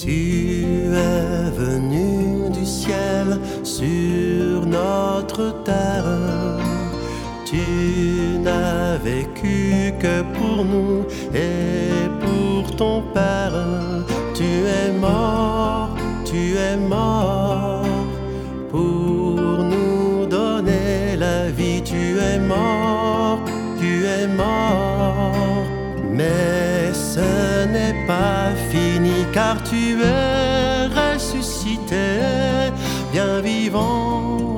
Tu es venu du ciel sur notre terre. Tu n'as vécu que pour nous et pour ton Père. Tu es mort pour nous donner la vie. Tu es mort. Mais ce n'est pas fini, car tu es ressuscité, bien vivant